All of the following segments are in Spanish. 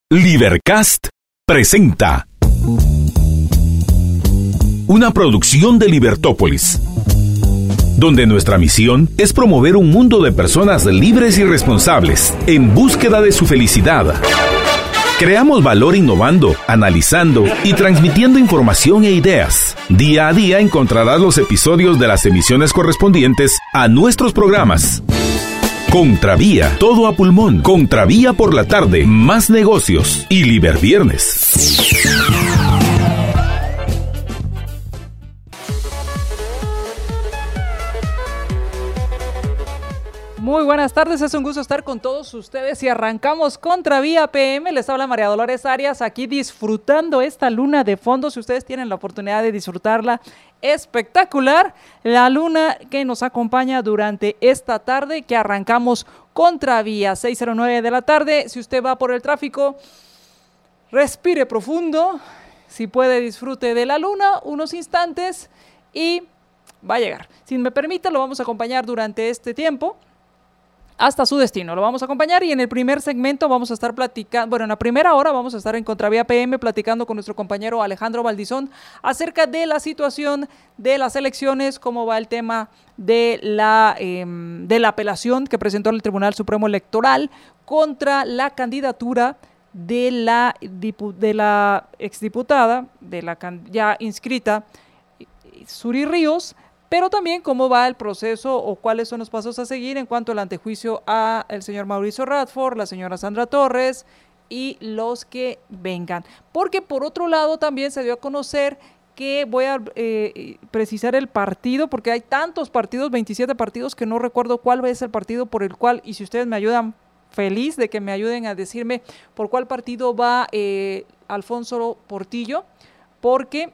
Libercast presenta una producción de Libertópolis, donde nuestra misión es promover un mundo de personas libres y responsables en búsqueda de su felicidad. Creamos valor innovando, analizando y transmitiendo información e ideas. Día a día encontrarás los episodios de las emisiones correspondientes a nuestros programas. Contravía, todo a pulmón. Contravía por la tarde, más negocios y Liberviernes. Muy buenas tardes, es un gusto estar con todos ustedes y arrancamos Contravía PM. Les habla María Dolores Arias, aquí disfrutando esta luna de fondo. Si ustedes tienen la oportunidad de disfrutarla, espectacular. La luna que nos acompaña durante esta tarde que arrancamos Contravía, 6:09 de la tarde. Si usted va por el tráfico, respire profundo. Si puede, disfrute de la luna unos instantes y va a llegar. Si me permite, lo vamos a acompañar durante este tiempo hasta su destino. Lo vamos a acompañar y en el primer segmento vamos a estar platicando, bueno, en la primera hora vamos a estar en Contravía PM platicando con nuestro compañero Alejandro Valdizón acerca de la situación de las elecciones, cómo va el tema de la apelación que presentó el Tribunal Supremo Electoral contra la candidatura de la exdiputada, ya inscrita, Zury Ríos, pero también cómo va el proceso o cuáles son los pasos a seguir en cuanto al antejuicio a el señor Mauricio Radford, la señora Sandra Torres y los que vengan. Porque por otro lado también se dio a conocer que voy a precisar el partido, porque hay tantos partidos, 27 partidos, que no recuerdo cuál es el partido por el cual, y si ustedes me ayudan, feliz de que me ayuden a decirme por cuál partido va Alfonso Portillo, porque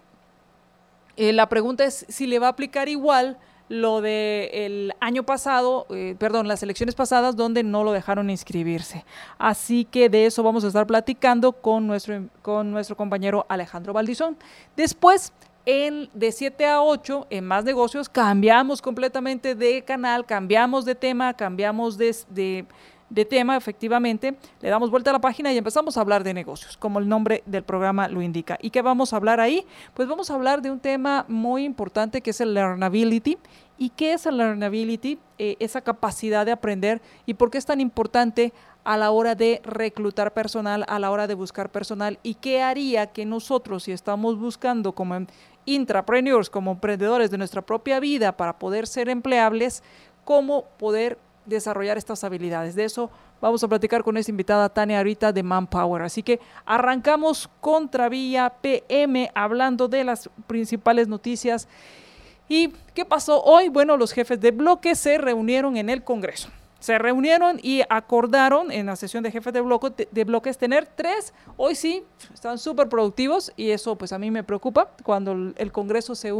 la pregunta es si le va a aplicar igual lo del año pasado, las elecciones pasadas, donde no lo dejaron inscribirse. Así que de eso vamos a estar platicando con nuestro compañero Alejandro Valdizón. Después, de 7 a 8, en Más Negocios, cambiamos completamente de canal, cambiamos de tema, cambiamos de tema, efectivamente, le damos vuelta a la página y empezamos a hablar de negocios, como el nombre del programa lo indica. ¿Y qué vamos a hablar ahí? Pues vamos a hablar de un tema muy importante que es el learnability. ¿Y qué es el learnability? Esa capacidad de aprender y por qué es tan importante a la hora de reclutar personal, a la hora de buscar personal, y qué haría que nosotros, si estamos buscando como intrapreneurs, como emprendedores de nuestra propia vida para poder ser empleables, cómo poder desarrollar estas habilidades. De eso vamos a platicar con esta invitada Tania ahorita de Manpower. Así que arrancamos Contravía PM hablando de las principales noticias. ¿Y qué pasó hoy? Bueno, los jefes de bloque se reunieron en el Congreso. Se reunieron y acordaron en la sesión de jefes de bloques tener 3. Hoy sí, están súper productivos y eso pues a mí me preocupa. Cuando el Congreso se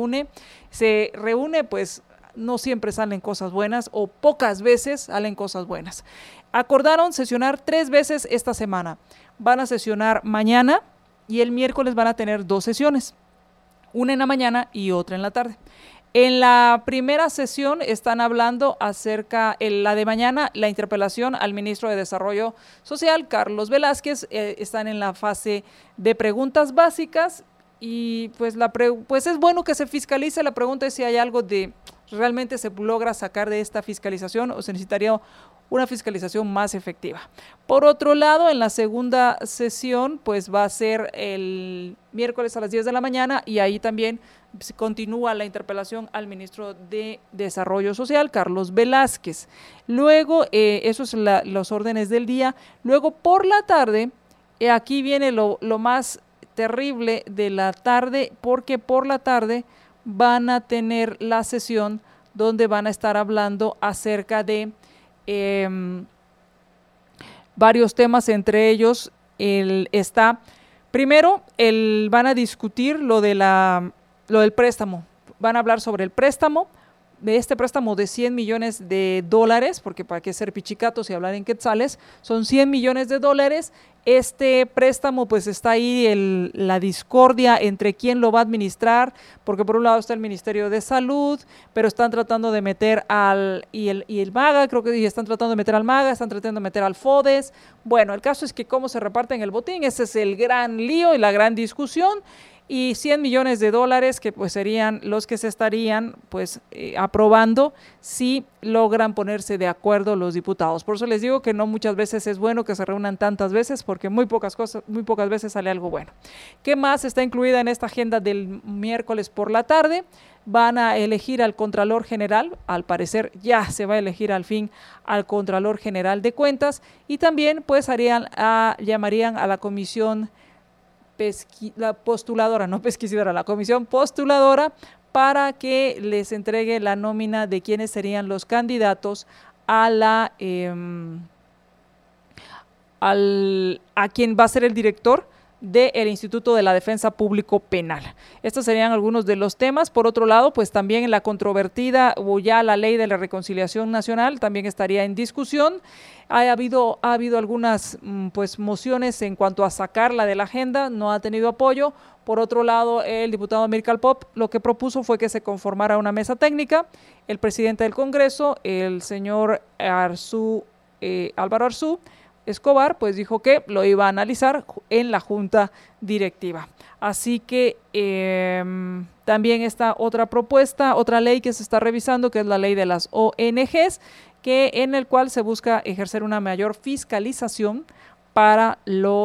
reúne, pues no siempre salen cosas buenas o pocas veces salen cosas buenas. Acordaron sesionar 3 veces esta semana. Van a sesionar mañana y el miércoles van a tener 2 sesiones. Una en la mañana y otra en la tarde. En la primera sesión están hablando acerca, la de mañana, la interpelación al ministro de Desarrollo Social, Carlos Velázquez. Están en la fase de preguntas básicas y pues es bueno que se fiscalice. La pregunta es si hay algo de realmente se logra sacar de esta fiscalización o se necesitaría una fiscalización más efectiva. Por otro lado, en la segunda sesión, pues va a ser el miércoles a las 10 de la mañana y ahí también continúa la interpelación al ministro de Desarrollo Social, Carlos Velázquez. Luego, esos son los órdenes del día. Luego, por la tarde, aquí viene lo más terrible de la tarde, porque por la tarde van a tener la sesión donde van a estar hablando acerca de varios temas, entre ellos van a discutir lo del préstamo, van a hablar sobre el préstamo, de este préstamo de $100 millones, porque para qué ser pichicatos y hablar en quetzales, son $100 millones. Este préstamo, pues está ahí la discordia entre quién lo va a administrar, porque por un lado está el Ministerio de Salud, pero están tratando de meter el MAGA, creo que están tratando de meter al MAGA, están tratando de meter al FODES. Bueno, el caso es que cómo se reparten el botín, ese es el gran lío y la gran discusión. Y $100 millones que pues serían los que se estarían pues aprobando si logran ponerse de acuerdo los diputados. Por eso les digo que no muchas veces es bueno que se reúnan tantas veces, porque muy pocas veces sale algo bueno. ¿Qué más está incluida en esta agenda del miércoles por la tarde? Van a elegir al Contralor General, al parecer ya se va a elegir al fin al Contralor General de Cuentas, y también pues llamarían a la comisión la comisión postuladora para que les entregue la nómina de quiénes serían los candidatos a quien va a ser el director del Instituto de la Defensa Público Penal. Estos serían algunos de los temas. Por otro lado, pues también la controvertida o ya la ley de la reconciliación nacional también estaría en discusión. Ha habido algunas pues mociones en cuanto a sacarla de la agenda, no ha tenido apoyo. Por otro lado, el diputado Amílcar Pop lo que propuso fue que se conformara una mesa técnica. El presidente del Congreso, el señor Álvaro Arzú Escobar, pues dijo que lo iba a analizar en la junta directiva. Así que también está otra propuesta, otra ley que se está revisando, que es la ley de las ONGs, en el cual se busca ejercer una mayor fiscalización para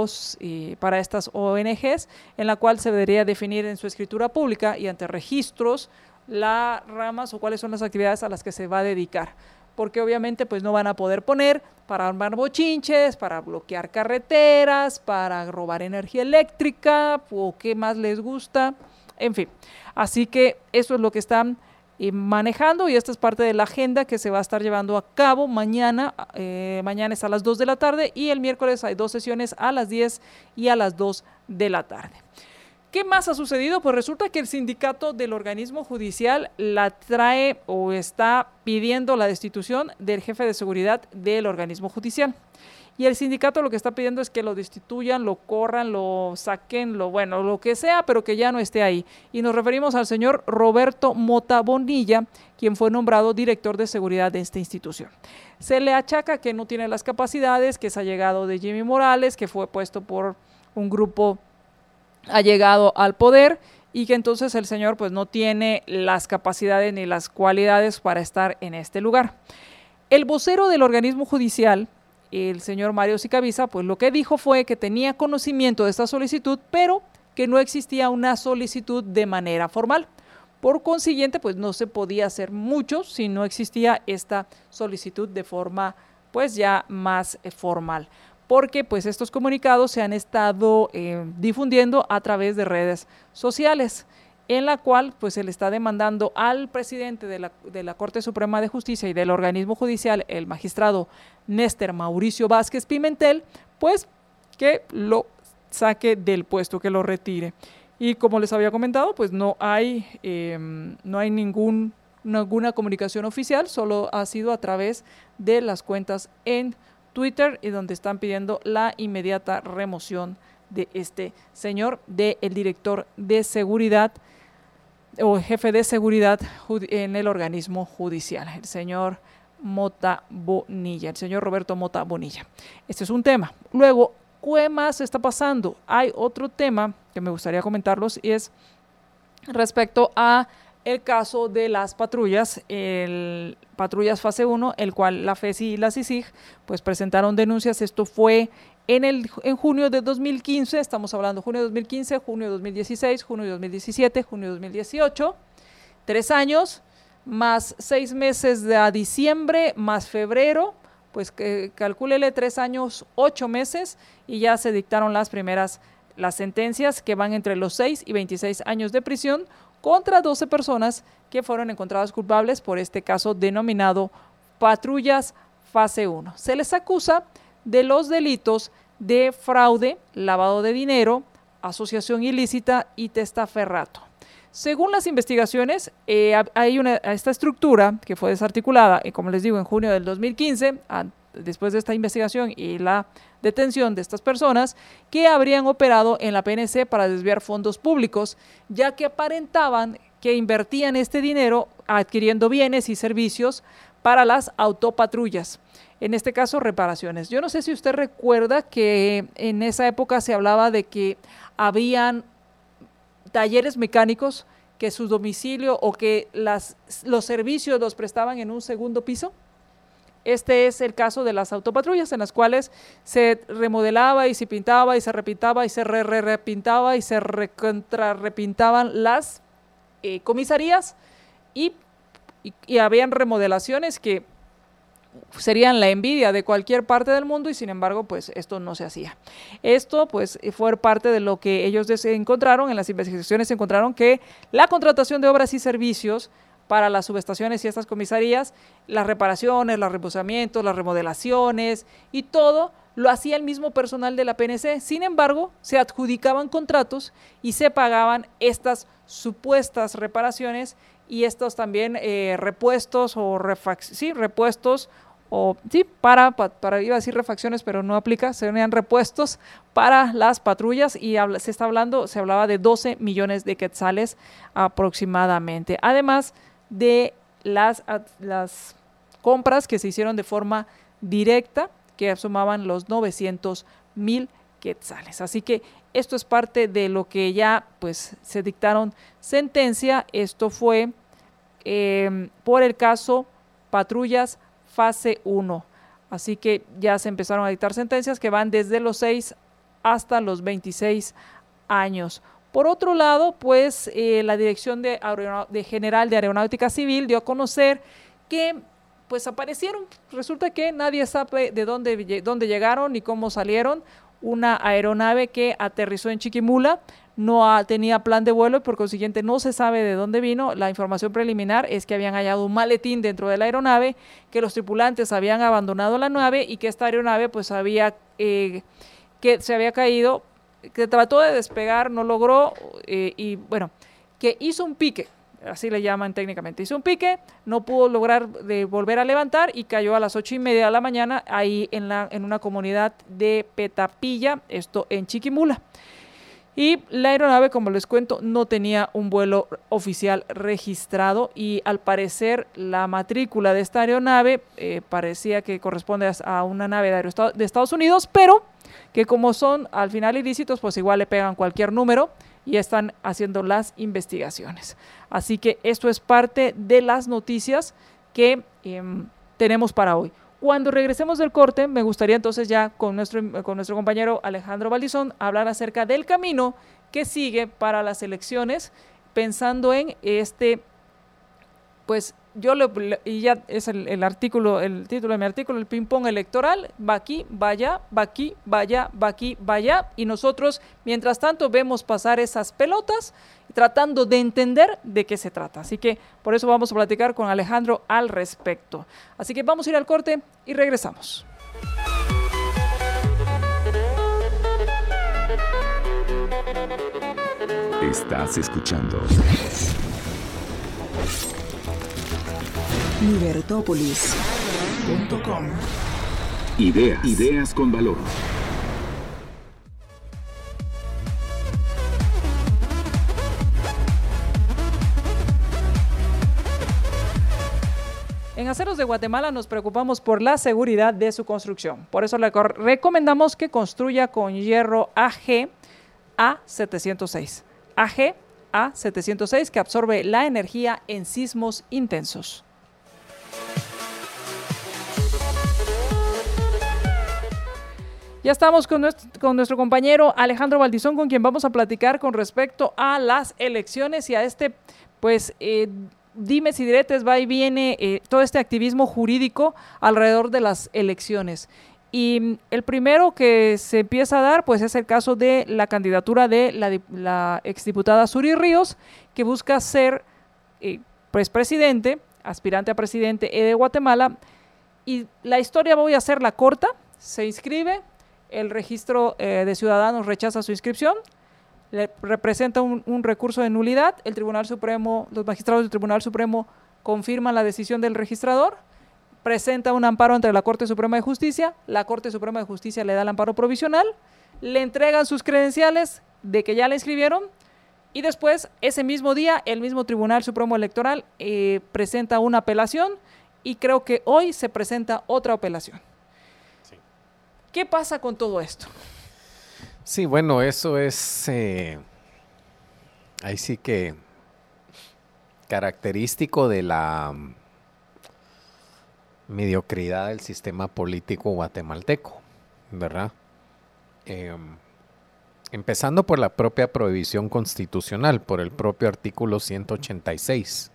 estas ONGs, en la cual se debería definir en su escritura pública y ante registros las ramas o cuáles son las actividades a las que se va a dedicar. Porque obviamente pues no van a poder poner para armar bochinches, para bloquear carreteras, para robar energía eléctrica o qué más les gusta, en fin. Así que eso es lo que están manejando y esta es parte de la agenda que se va a estar llevando a cabo mañana. Mañana es a las 2 de la tarde y el miércoles hay 2 sesiones a las 10 y a las 2 de la tarde. ¿Qué más ha sucedido? Pues resulta que el sindicato del organismo judicial la trae o está pidiendo la destitución del jefe de seguridad del organismo judicial. Y el sindicato lo que está pidiendo es que lo destituyan, lo corran, lo saquen, lo que sea, pero que ya no esté ahí. Y nos referimos al señor Roberto Mota Bonilla, quien fue nombrado director de seguridad de esta institución. Se le achaca que no tiene las capacidades, que es allegado de Jimmy Morales, que fue puesto por un grupo ha llegado al poder y que entonces el señor pues no tiene las capacidades ni las cualidades para estar en este lugar. El vocero del organismo judicial, el señor Mario Sicavisa, pues lo que dijo fue que tenía conocimiento de esta solicitud, pero que no existía una solicitud de manera formal. Por consiguiente, pues no se podía hacer mucho si no existía esta solicitud de forma pues ya más formal. Porque pues estos comunicados se han estado difundiendo a través de redes sociales, en la cual pues se le está demandando al presidente de la Corte Suprema de Justicia y del organismo judicial, el magistrado Néstor Mauricio Vázquez Pimentel, pues que lo saque del puesto, que lo retire. Y como les había comentado, pues no hay ninguna comunicación oficial, solo ha sido a través de las cuentas en Twitter y donde están pidiendo la inmediata remoción de este señor, del director de seguridad o jefe de seguridad en el organismo judicial, el señor Mota Bonilla, el señor Roberto Mota Bonilla. Este es un tema. Luego, ¿qué más está pasando? Hay otro tema que me gustaría comentarlos y es respecto a el caso de las patrullas, patrullas fase 1, el cual la FESI y la CICIG pues presentaron denuncias. Esto fue en junio de 2015, estamos hablando junio de 2015, junio de 2016, junio de 2017, junio de 2018, 3 años, más 6 meses de diciembre, más febrero, pues calcúlele 3 años, 8 meses y ya se dictaron las sentencias que van entre los 6 y 26 años de prisión contra 12 personas que fueron encontradas culpables por este caso denominado patrullas fase 1. Se les acusa de los delitos de fraude, lavado de dinero, asociación ilícita y testaferrato. Según las investigaciones, hay esta estructura que fue desarticulada, como les digo, en junio del 2015, después de esta investigación y la detención de estas personas, que habrían operado en la PNC para desviar fondos públicos, ya que aparentaban que invertían este dinero adquiriendo bienes y servicios para las autopatrullas. En este caso, reparaciones. Yo no sé si usted recuerda que en esa época se hablaba de que habían talleres mecánicos que su domicilio o que los servicios los prestaban en un segundo piso. Este es el caso de las autopatrullas, en las cuales se remodelaba y se pintaba y se repintaba y se repintaba y se repintaban las comisarías y habían remodelaciones que serían la envidia de cualquier parte del mundo y sin embargo pues esto no se hacía. Esto pues fue parte de lo que ellos encontraron, en las investigaciones se encontraron que la contratación de obras y servicios para las subestaciones y estas comisarías, las reparaciones, los remozamientos, las remodelaciones y todo lo hacía el mismo personal de la PNC. Sin embargo, se adjudicaban contratos y se pagaban estas supuestas reparaciones y estos también repuestos o repuestos o sí, para iba a decir refacciones, pero no aplica, serían repuestos para las patrullas y se hablaba de 12 millones de quetzales aproximadamente. Además de las compras que se hicieron de forma directa, que sumaban los 900,000 quetzales. Así que esto es parte de lo que ya pues se dictaron sentencia. Esto fue por el caso Patrullas Fase 1. Así que ya se empezaron a dictar sentencias que van desde los 6 hasta los 26 años. Por otro lado, pues la Dirección General de Aeronáutica Civil dio a conocer que pues aparecieron, resulta que nadie sabe de dónde llegaron ni cómo salieron, una aeronave que aterrizó en Chiquimula, no tenía plan de vuelo y por consiguiente no se sabe de dónde vino. La información preliminar es que habían hallado un maletín dentro de la aeronave, que los tripulantes habían abandonado la nave y que esta aeronave pues que se había caído, que trató de despegar, no logró y bueno, que hizo un pique, así le llaman técnicamente, hizo un pique, no pudo lograr volver a levantar y cayó a las 8:30 de la mañana ahí en una comunidad de Petapilla, esto en Chiquimula. Y la aeronave, como les cuento, no tenía un vuelo oficial registrado y al parecer la matrícula de esta aeronave parecía que corresponde a una nave de Estados Unidos, pero que como son al final ilícitos, pues igual le pegan cualquier número y están haciendo las investigaciones. Así que esto es parte de las noticias que tenemos para hoy. Cuando regresemos del corte, me gustaría entonces ya con nuestro compañero Alejandro Valdizón hablar acerca del camino que sigue para las elecciones, pensando en pues y ya es el artículo, el título de mi artículo, el ping-pong electoral, va aquí, va allá, va aquí, va allá, va aquí, va allá, y nosotros, mientras tanto, vemos pasar esas pelotas, tratando de entender de qué se trata. Así que por eso vamos a platicar con Alejandro al respecto. Así que vamos a ir al corte y regresamos. Estás escuchando Libertópolis.com. Ideas con valor. En Aceros de Guatemala nos preocupamos por la seguridad de su construcción. Por eso le recomendamos que construya con hierro AG A706. AG A706, que absorbe la energía en sismos intensos. Ya estamos con nuestro compañero Alejandro Valdizón, con quien vamos a platicar con respecto a las elecciones y a dimes y diretes, va y viene todo este activismo jurídico alrededor de las elecciones. Y el primero que se empieza a dar pues es el caso de la candidatura de la exdiputada Zury Ríos, que busca ser presidente, aspirante a presidente de Guatemala. Y la historia voy a hacerla corta. Se inscribe, el registro de ciudadanos rechaza su inscripción, representa un recurso de nulidad, el Tribunal Supremo, los magistrados del Tribunal Supremo confirman la decisión del registrador, presenta un amparo ante la Corte Suprema de Justicia, la Corte Suprema de Justicia le da el amparo provisional, le entregan sus credenciales de que ya la inscribieron, y después, ese mismo día, el mismo Tribunal Supremo Electoral presenta una apelación, y creo que hoy se presenta otra apelación. Sí. ¿Qué pasa con todo esto? Sí, bueno, eso es ahí sí que característico de la mediocridad del sistema político guatemalteco, ¿verdad? Empezando por la propia prohibición constitucional, por el propio artículo 186.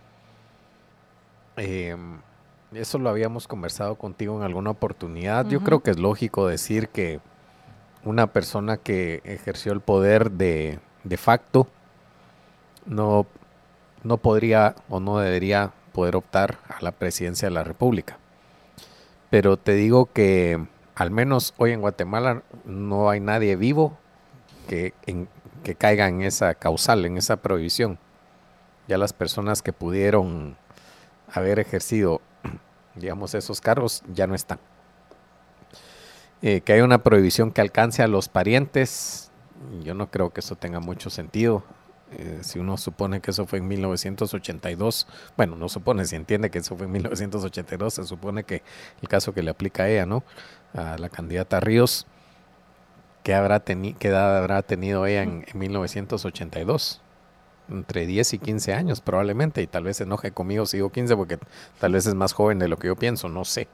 Eso lo habíamos conversado contigo en alguna oportunidad. Yo creo que es lógico decir que una persona que ejerció el poder de facto no podría o no debería poder optar a la presidencia de la República. Pero te digo que al menos hoy en Guatemala no hay nadie vivo que caiga en esa causal, en esa prohibición. Ya las personas que pudieron haber ejercido, digamos, esos cargos ya no están. Que haya una prohibición que alcance a los parientes, yo no creo que eso tenga mucho sentido. Si uno supone que eso fue en 1982, bueno, no supone, si entiende que eso fue en 1982, se supone que el caso que le aplica a ella, ¿no? A la candidata Ríos, ¿qué edad habrá tenido ella en 1982? Entre 10 y 15 años probablemente, y tal vez se enoje conmigo si digo 15 porque tal vez es más joven de lo que yo pienso, no sé.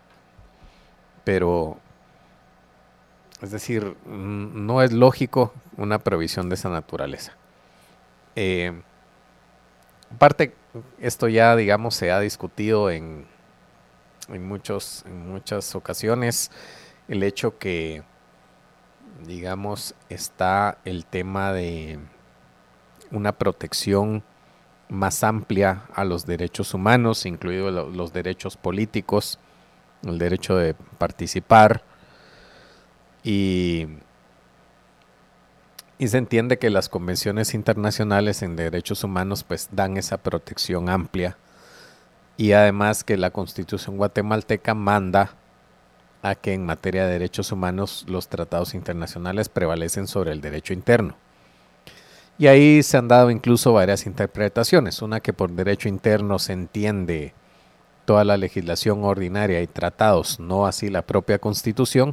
Pero, es decir, no es lógico una prohibición de esa naturaleza. Aparte, esto ya, digamos, se ha discutido en muchas ocasiones, el hecho que, digamos, está el tema de una protección más amplia a los derechos humanos, incluidos los derechos políticos, el derecho de participar, y se entiende que las convenciones internacionales en derechos humanos pues dan esa protección amplia, y además que la Constitución guatemalteca manda a que en materia de derechos humanos los tratados internacionales prevalecen sobre el derecho interno. Y ahí se han dado incluso varias interpretaciones, una que por derecho interno se entiende toda la legislación ordinaria y tratados, no así la propia Constitución.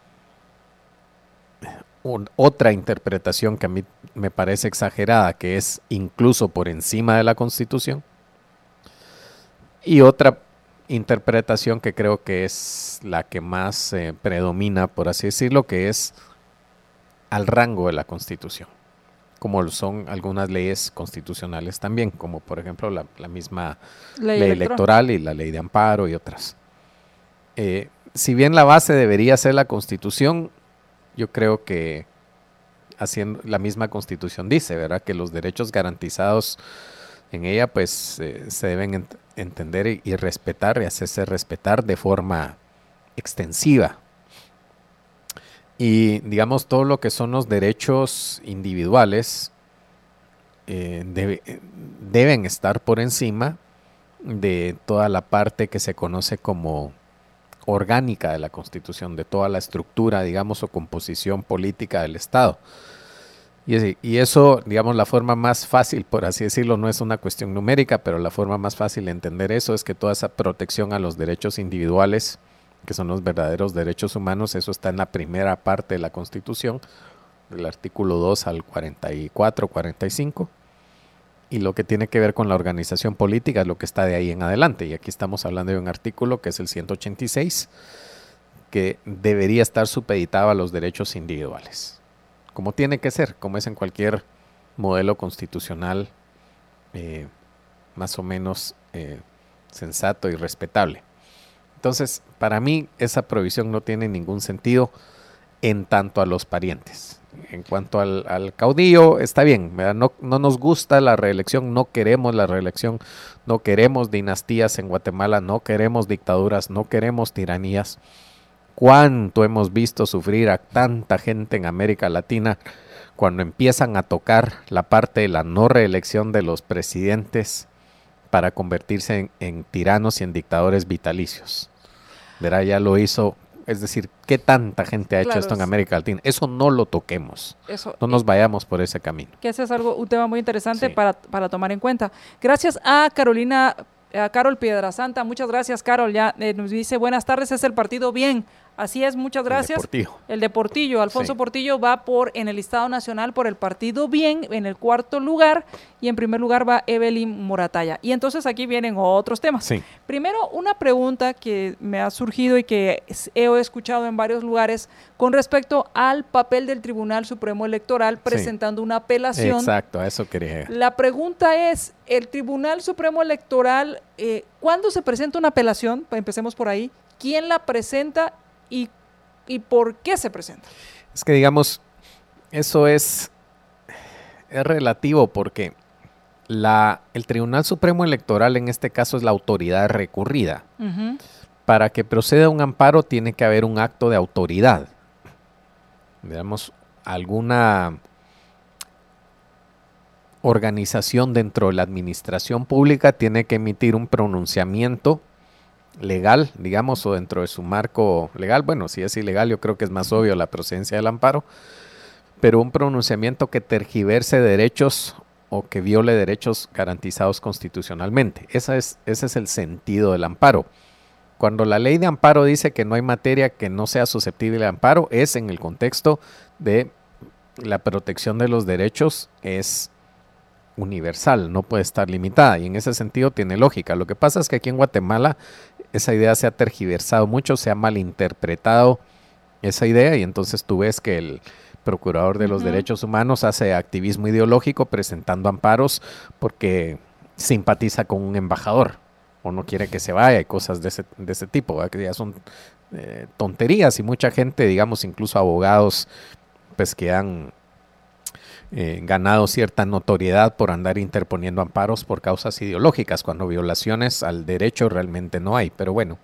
Otra interpretación que a mí me parece exagerada, que es incluso por encima de la Constitución. Y otra interpretación que creo que es la que más predomina, por así decirlo, que es al rango de la Constitución, como son algunas leyes constitucionales también, como por ejemplo la misma ley electoral y la ley de amparo y otras. Si bien la base debería ser la Constitución, yo creo que haciendo la misma Constitución dice, ¿verdad?, que los derechos garantizados en ella pues se deben entender y respetar y hacerse respetar de forma extensiva. Y digamos, todo lo que son los derechos individuales deben estar por encima de toda la parte que se conoce como orgánica de la Constitución, de toda la estructura, digamos, o composición política del Estado. Y eso, digamos, la forma más fácil, por así decirlo, no es una cuestión numérica, pero la forma más fácil de entender eso es que toda esa protección a los derechos individuales, que son los verdaderos derechos humanos, eso está en la primera parte de la Constitución, del artículo 2 al 44, 45, y lo que tiene que ver con la organización política es lo que está de ahí en adelante, y aquí estamos hablando de un artículo que es el 186, que debería estar supeditado a los derechos individuales, como tiene que ser, como es en cualquier modelo constitucional más o menos sensato y respetable. Entonces, para mí esa prohibición no tiene ningún sentido en tanto a los parientes. En cuanto al caudillo, está bien, ¿verdad? No nos gusta la reelección, no queremos la reelección, no queremos dinastías en Guatemala, no queremos dictaduras, no queremos tiranías. ¿Cuánto hemos visto sufrir a tanta gente en América Latina cuando empiezan a tocar la parte de la no reelección de los presidentes para convertirse en tiranos y en dictadores vitalicios. Verá, ya lo hizo, es decir, ¿qué tanta gente ha hecho esto en América Latina? Eso no lo toquemos, no nos vayamos por ese camino. Que ese es un tema muy interesante para tomar en cuenta. Gracias a Carol Piedrasanta, muchas gracias Carol, ya nos dice buenas tardes, es el partido bien. Así es, muchas gracias. El de Portillo, Alfonso Portillo va en el listado nacional por el partido bien, en el 4º lugar, y en primer lugar va Evelyn Morataya. Y entonces aquí vienen otros temas. Primero, una pregunta que me ha surgido y que he escuchado en varios lugares con respecto al papel del Tribunal Supremo Electoral presentando una apelación. Exacto, a eso quería. La pregunta es, el Tribunal Supremo Electoral, ¿cuándo se presenta una apelación? Empecemos por ahí. ¿Quién la presenta? ¿Y por qué se presenta? Es que digamos, eso es relativo porque el Tribunal Supremo Electoral en este caso es la autoridad recurrida. Para que proceda un amparo tiene que haber un acto de autoridad. Digamos, alguna organización dentro de la administración pública tiene que emitir un pronunciamiento legal, digamos, o dentro de su marco legal. Bueno, si es ilegal, yo creo que es más obvio la procedencia del amparo, pero un pronunciamiento que tergiverse derechos o que viole derechos garantizados constitucionalmente. Ese es el sentido del amparo. Cuando la ley de amparo dice que no hay materia que no sea susceptible de amparo, es en el contexto de la protección de los derechos, es universal, no puede estar limitada, y en ese sentido tiene lógica. Lo que pasa es que aquí en Guatemala esa idea se ha tergiversado mucho, se ha malinterpretado esa idea, y entonces tú ves que el procurador de los derechos humanos hace activismo ideológico presentando amparos porque simpatiza con un embajador o no quiere que se vaya, y cosas de ese tipo, ¿verdad? Que ya son tonterías, y mucha gente, digamos, incluso abogados, pues que han ganado cierta notoriedad por andar interponiendo amparos por causas ideológicas, cuando violaciones al derecho realmente no hay, pero bueno.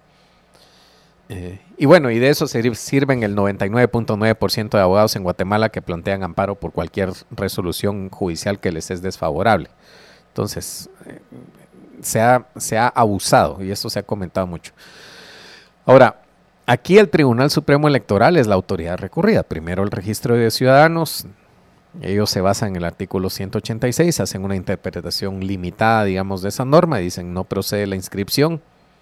Y de eso sirven el 99.9% de abogados en Guatemala que plantean amparo por cualquier resolución judicial que les es desfavorable. Entonces, se ha abusado, y eso se ha comentado mucho. Ahora, aquí el Tribunal Supremo Electoral es la autoridad recurrida. Primero el registro de ciudadanos. Ellos se basan en el artículo 186, hacen una interpretación limitada, digamos, de esa norma, y dicen no procede la inscripción.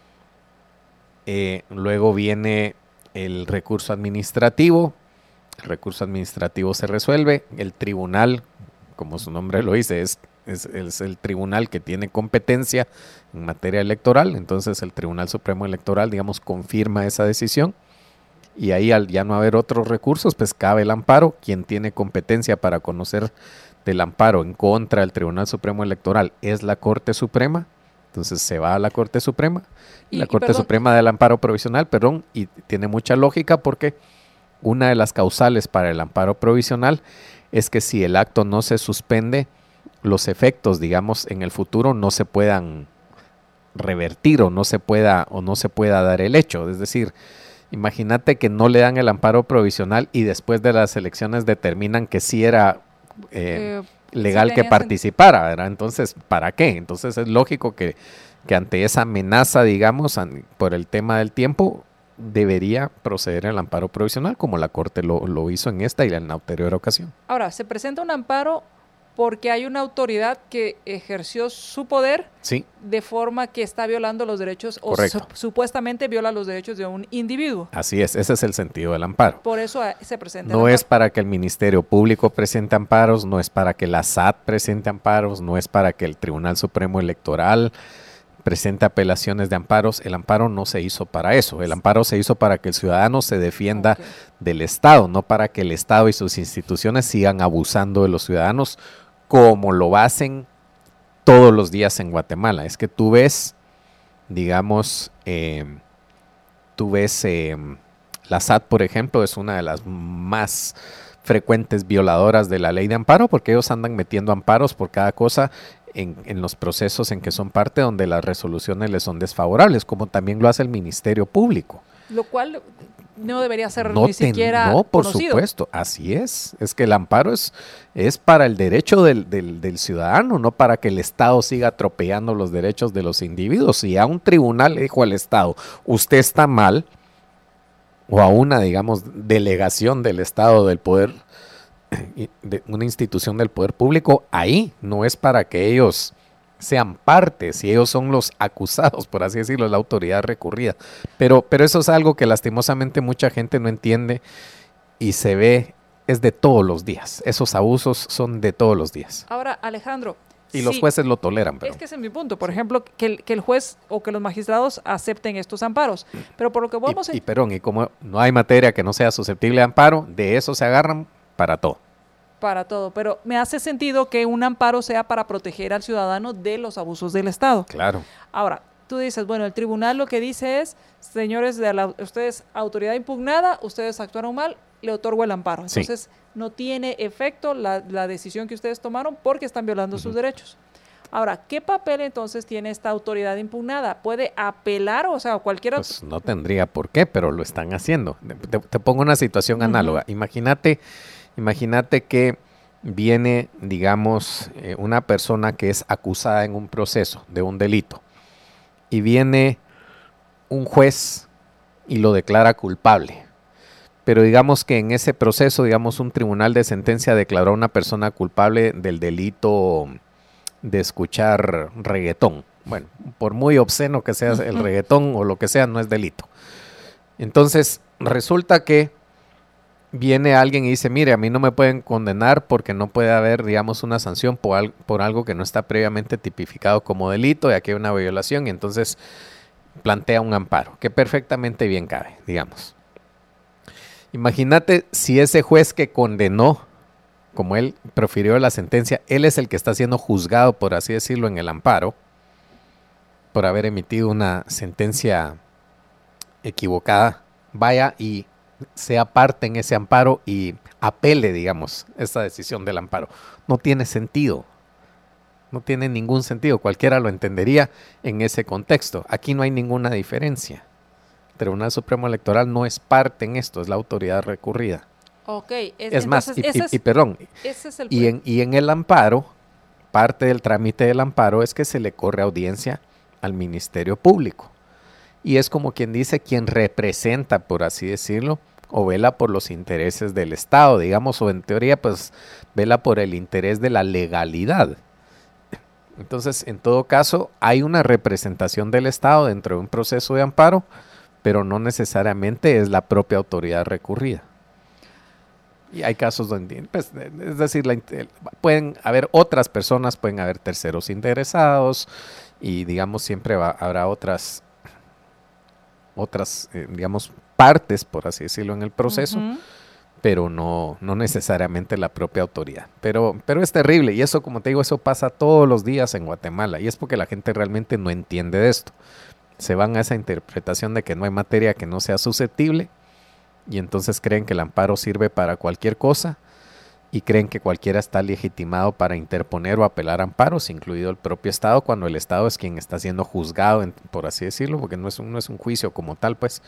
Luego viene el recurso administrativo. El recurso administrativo se resuelve. El tribunal, como su nombre lo dice, es el tribunal que tiene competencia en materia electoral. Entonces el Tribunal Supremo Electoral, digamos, confirma esa decisión. Y ahí, al ya no haber otros recursos, pues cabe el amparo. Quien tiene competencia para conocer del amparo en contra del Tribunal Supremo Electoral es la Corte Suprema. Entonces se va a la Corte Suprema. La Corte Suprema del amparo provisional, y tiene mucha lógica porque una de las causales para el amparo provisional es que si el acto no se suspende, los efectos, digamos, en el futuro no se puedan revertir o no se pueda dar el hecho. Es decir, imagínate que no le dan el amparo provisional y después de las elecciones determinan que sí era legal que participara, ¿verdad? Entonces, ¿para qué? Entonces es lógico que ante esa amenaza, digamos, por el tema del tiempo, debería proceder el amparo provisional, como la Corte lo hizo en esta y en la anterior ocasión. Ahora, se presenta un amparo porque hay una autoridad que ejerció su poder de forma que está violando los derechos. Correcto. O supuestamente viola los derechos de un individuo. Así es, ese es el sentido del amparo. Por eso se presenta No es para que el Ministerio Público presente amparos, no es para que la SAT presente amparos, no es para que el Tribunal Supremo Electoral presente apelaciones de amparos. El amparo no se hizo para eso. El amparo se hizo para que el ciudadano se defienda del Estado, no para que el Estado y sus instituciones sigan abusando de los ciudadanos como lo hacen todos los días en Guatemala. Es que tú ves, digamos, la SAT, por ejemplo, es una de las más frecuentes violadoras de la ley de amparo, porque ellos andan metiendo amparos por cada cosa en los procesos en que son parte, donde las resoluciones les son desfavorables, como también lo hace el Ministerio Público. Lo cual no debería ser No, ni siquiera no, por conocido. supuesto, así es. Es que el amparo es para el derecho del ciudadano, no para que el Estado siga atropellando los derechos de los individuos. Si a un tribunal le dijo al Estado, usted está mal, o a una, digamos, delegación del Estado, del poder, de una institución del poder público, ahí no es para que ellos sean parte, si ellos son los acusados, por así decirlo, la autoridad recurrida. Pero eso es algo que lastimosamente mucha gente no entiende y se ve, es de todos los días. Esos abusos son de todos los días. Ahora, Alejandro. Y los jueces lo toleran. Pero es que ese es mi punto. Por ejemplo, que el juez o que los magistrados acepten estos amparos. Pero por lo que vamos y como no hay materia que no sea susceptible de amparo, de eso se agarran para todo. Para todo, pero me hace sentido que un amparo sea para proteger al ciudadano de los abusos del Estado. Claro. Ahora, tú dices, bueno, el tribunal lo que dice es, señores, ustedes, autoridad impugnada, ustedes actuaron mal, le otorgo el amparo. Entonces, sí, no tiene efecto la decisión que ustedes tomaron porque están violando sus derechos. Ahora, ¿qué papel entonces tiene esta autoridad impugnada? ¿Puede apelar? O sea, cualquiera... Pues no tendría por qué, pero lo están haciendo. Te pongo una situación análoga. Imagínate que viene, digamos, una persona que es acusada en un proceso de un delito y viene un juez y lo declara culpable. Pero digamos que en ese proceso, digamos, un tribunal de sentencia declaró a una persona culpable del delito de escuchar reggaetón. Bueno, por muy obsceno que sea el reggaetón o lo que sea, no es delito. Entonces, resulta que viene alguien y dice, mire, a mí no me pueden condenar porque no puede haber, digamos, una sanción por algo que no está previamente tipificado como delito y aquí hay una violación, y entonces plantea un amparo, que perfectamente bien cabe, digamos. Imagínate si ese juez que condenó, como él profirió la sentencia, él es el que está siendo juzgado, por así decirlo, en el amparo, por haber emitido una sentencia equivocada, vaya y sea parte en ese amparo y apele, digamos, esa decisión del amparo. No tiene sentido. No tiene ningún sentido. Cualquiera lo entendería en ese contexto. Aquí no hay ninguna diferencia. El Tribunal Supremo Electoral no es parte en esto, es la autoridad recurrida. Ok. Es más, perdón, ese es el y en el amparo, parte del trámite del amparo es que se le corre audiencia al Ministerio Público. Y es como quien dice, quien representa, por así decirlo, o vela por los intereses del Estado, digamos, o en teoría, pues, vela por el interés de la legalidad. Entonces, en todo caso, hay una representación del Estado dentro de un proceso de amparo, pero no necesariamente es la propia autoridad recurrida. Y hay casos donde, pues, es decir, pueden haber otras personas, pueden haber terceros interesados, y digamos, siempre habrá otras digamos, partes, por así decirlo, en el proceso, pero no necesariamente la propia autoridad. Pero es terrible, y eso, como te digo, eso pasa todos los días en Guatemala, y es porque la gente realmente no entiende de esto. Se van a esa interpretación de que no hay materia que no sea susceptible, y entonces creen que el amparo sirve para cualquier cosa, y creen que cualquiera está legitimado para interponer o apelar amparos, incluido el propio Estado, cuando el Estado es quien está siendo juzgado, por así decirlo, porque no es un juicio como tal, pues,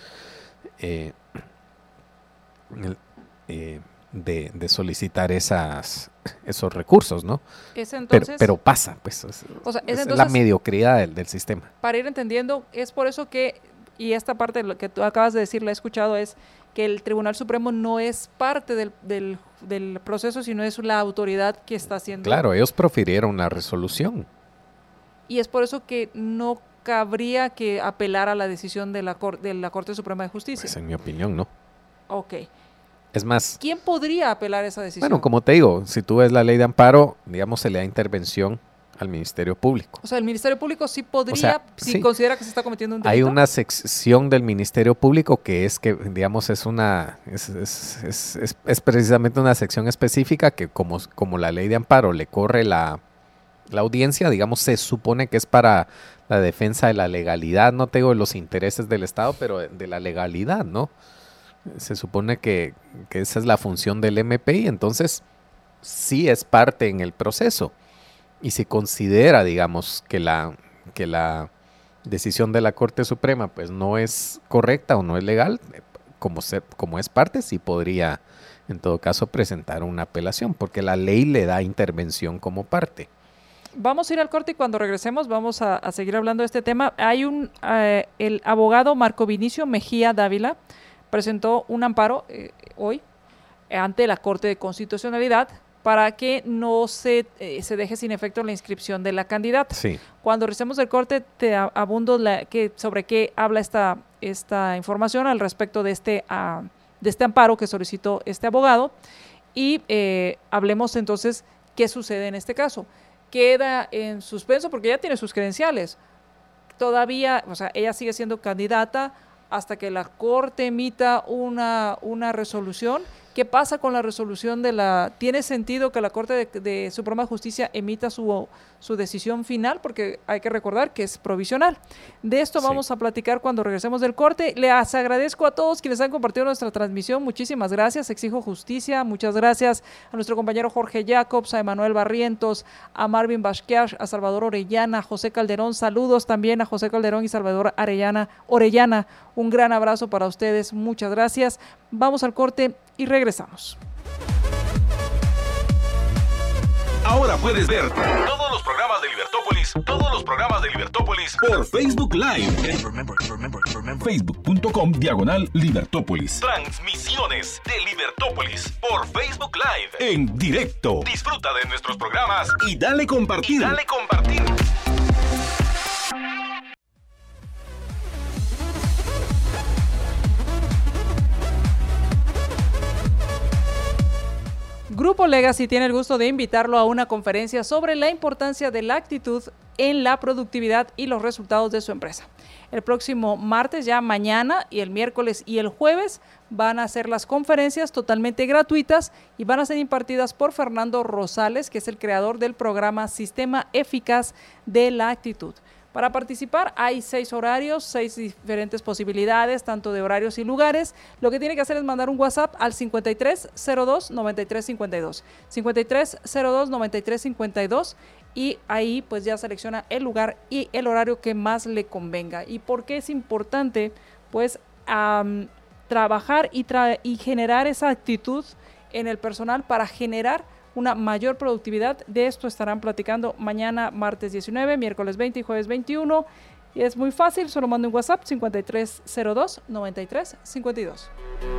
de solicitar esos recursos, ¿no? Pero pasa, pues, es la mediocridad del sistema. Para ir entendiendo, es por eso que, y esta parte de lo que tú acabas de decir, la he escuchado, es que el Tribunal Supremo no es parte del proceso, sino es la autoridad que está haciendo. Claro, ellos profirieron la resolución. Y es por eso que no cabría que apelar a la decisión de la Corte Suprema de Justicia. Pues en mi opinión, no. Ok. Es más, ¿quién podría apelar esa decisión? Bueno, como te digo, si tú ves la ley de amparo, digamos, se le da intervención al Ministerio Público. O sea, el Ministerio Público sí podría, si considera que se está cometiendo un delito. Hay una sección del Ministerio Público que digamos, es precisamente una sección específica que como la ley de amparo le corre la audiencia, digamos, se supone que es para la defensa de la legalidad, no te digo de los intereses del Estado, pero de la legalidad, ¿no? Se supone que esa es la función del MPI, entonces sí es parte en el proceso. Y si considera, digamos, que la decisión de la Corte Suprema pues no es correcta o no es legal, como es parte, sí podría en todo caso presentar una apelación, porque la ley le da intervención como parte. Vamos a ir al corte y cuando regresemos vamos a seguir hablando de este tema. Hay el abogado Marco Vinicio Mejía Dávila presentó un amparo hoy ante la Corte de Constitucionalidad para que no se deje sin efecto la inscripción de la candidata. Sí. Cuando regresemos del corte te abundo sobre qué habla esta información al respecto de este amparo que solicitó este abogado y hablemos entonces qué sucede en este caso. Queda en suspenso porque ella tiene sus credenciales. Todavía, o sea, ella sigue siendo candidata hasta que la Corte emita una resolución. ¿Qué pasa con la resolución ¿Tiene sentido que la Corte de Suprema Justicia emita su decisión final? Porque hay que recordar que es provisional. De esto vamos a platicar cuando regresemos del corte. Les agradezco a todos quienes han compartido nuestra transmisión. Muchísimas gracias. Exijo justicia. Muchas gracias a nuestro compañero Jorge Jacobs, a Emanuel Barrientos, a Marvin Basquiat, a Salvador Orellana, a José Calderón. Saludos también a José Calderón y Salvador Orellana. Un gran abrazo para ustedes. Muchas gracias. Vamos al corte y regresamos. Ahora puedes ver todos los programas de Libertópolis por Facebook Live. Facebook.com/Libertópolis. Transmisiones de Libertópolis por Facebook Live en directo. Disfruta de nuestros programas y dale compartir. Grupo Legacy tiene el gusto de invitarlo a una conferencia sobre la importancia de la actitud en la productividad y los resultados de su empresa. El próximo martes, ya mañana, y el miércoles y el jueves van a ser las conferencias totalmente gratuitas y van a ser impartidas por Fernando Rosales, que es el creador del programa Sistema Eficaz de la Actitud. Para participar hay 6 horarios, 6 diferentes posibilidades, tanto de horarios y lugares. Lo que tiene que hacer es mandar un WhatsApp al 5302-9352. 5302-9352 y ahí pues ya selecciona el lugar y el horario que más le convenga. ¿Y por qué es importante? Pues trabajar y generar esa actitud en el personal para generar una mayor productividad. De esto estarán platicando mañana, martes 19, miércoles 20 y jueves 21. Y es muy fácil, solo mando un WhatsApp 5302-9352.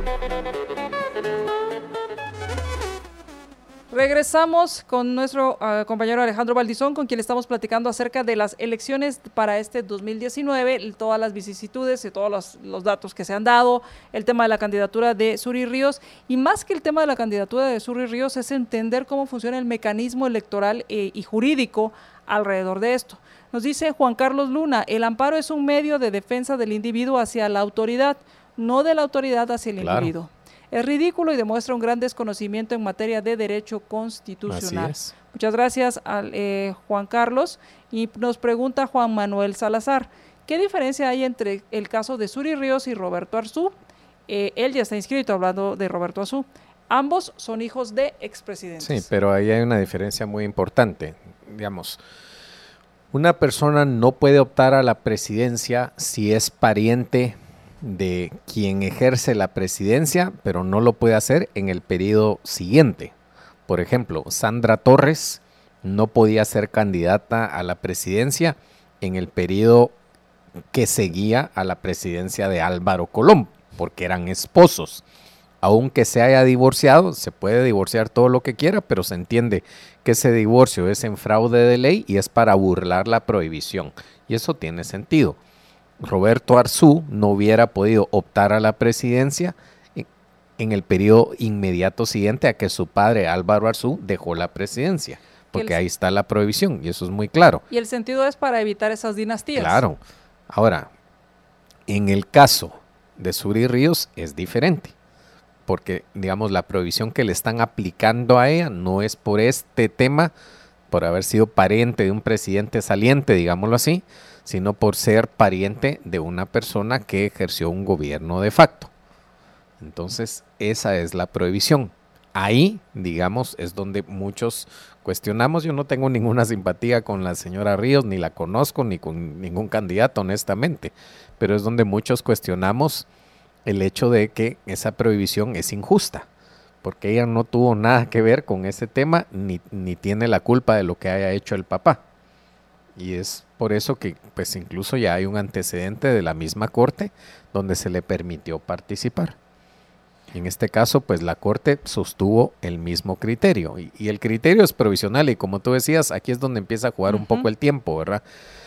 Regresamos con nuestro compañero Alejandro Valdizón, con quien estamos platicando acerca de las elecciones para este 2019, todas las vicisitudes y todos los datos que se han dado, el tema de la candidatura de Suri Ríos, y más que el tema de la candidatura de Suri Ríos es entender cómo funciona el mecanismo electoral y jurídico alrededor de esto. Nos dice Juan Carlos Luna, el amparo es un medio de defensa del individuo hacia la autoridad, no de la autoridad hacia el individuo. Es ridículo y demuestra un gran desconocimiento en materia de derecho constitucional. Muchas gracias Juan Carlos. Y nos pregunta Juan Manuel Salazar, ¿qué diferencia hay entre el caso de Suri Ríos y Roberto Arzú? Él ya está inscrito, hablando de Roberto Arzú. Ambos son hijos de expresidentes. Sí, pero ahí hay una diferencia muy importante. Digamos, una persona no puede optar a la presidencia si es pariente de quien ejerce la presidencia, pero no lo puede hacer en el periodo siguiente. Por ejemplo, Sandra Torres no podía ser candidata a la presidencia en el periodo que seguía a la presidencia de Álvaro Colón, porque eran esposos. Aunque se haya divorciado, se puede divorciar todo lo que quiera, pero se entiende que ese divorcio es en fraude de ley y es para burlar la prohibición. Y eso tiene sentido. Roberto Arzú no hubiera podido optar a la presidencia en el periodo inmediato siguiente a que su padre Álvaro Arzú dejó la presidencia, porque ahí está la prohibición y eso es muy claro. Y el sentido es para evitar esas dinastías. Claro. Ahora, en el caso de Suri Ríos es diferente, porque digamos la prohibición que le están aplicando a ella no es por este tema, por haber sido pariente de un presidente saliente, digámoslo así, sino por ser pariente de una persona que ejerció un gobierno de facto. Entonces, esa es la prohibición. ahí, digamos, es donde muchos cuestionamos. Yo no tengo ninguna simpatía con la señora Ríos, ni la conozco, ni con ningún candidato, honestamente, pero es donde muchos cuestionamos el hecho de que esa prohibición es injusta, porque ella no tuvo nada que ver con ese tema, ni tiene la culpa de lo que haya hecho el papá. Y es por eso que pues incluso ya hay un antecedente de la misma corte donde se le permitió participar. En este caso, pues la corte sostuvo el mismo criterio, y el criterio es provisional, y como tú decías, aquí es donde empieza a jugar un poco el tiempo, ¿verdad?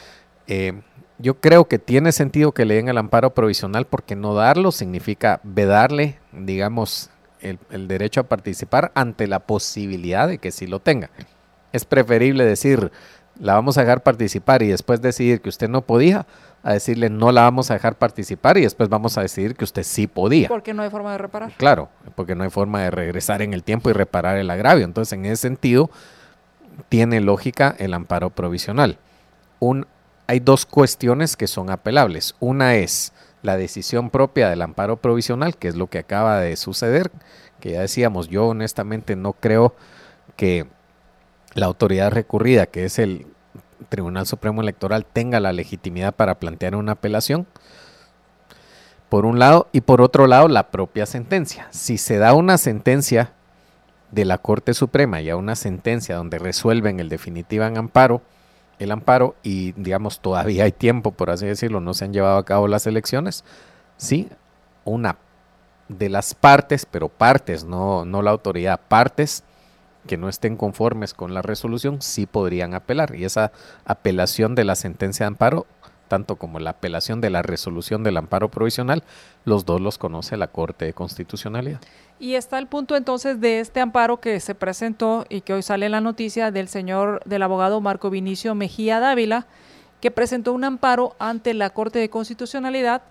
Yo creo que tiene sentido que le den el amparo provisional, porque no darlo significa vedarle, digamos, el derecho a participar ante la posibilidad de que sí lo tenga. Es preferible decir, la vamos a dejar participar y después decidir que usted no podía, a decirle no la vamos a dejar participar y después vamos a decidir que usted sí podía. Porque no hay forma de reparar. Claro, porque no hay forma de regresar en el tiempo y reparar el agravio. Entonces, en ese sentido, tiene lógica el amparo provisional. Hay dos cuestiones que son apelables. Una es la decisión propia del amparo provisional, que es lo que acaba de suceder, que ya decíamos, yo honestamente no creo que la autoridad recurrida, que es el Tribunal Supremo Electoral, tenga la legitimidad para plantear una apelación, por un lado, y por otro lado, la propia sentencia. Si se da una sentencia de la Corte Suprema, ya una sentencia donde resuelven el definitivo el amparo, y digamos todavía hay tiempo, por así decirlo, no se han llevado a cabo las elecciones, sí, una de las partes, pero partes, no la autoridad, partes que no estén conformes con la resolución, sí podrían apelar, y esa apelación de la sentencia de amparo, tanto como la apelación de la resolución del amparo provisional, los dos los conoce la Corte de Constitucionalidad. Y está el punto entonces de este amparo que se presentó y que hoy sale en la noticia del abogado Marco Vinicio Mejía Dávila, que presentó un amparo ante la Corte de Constitucionalidad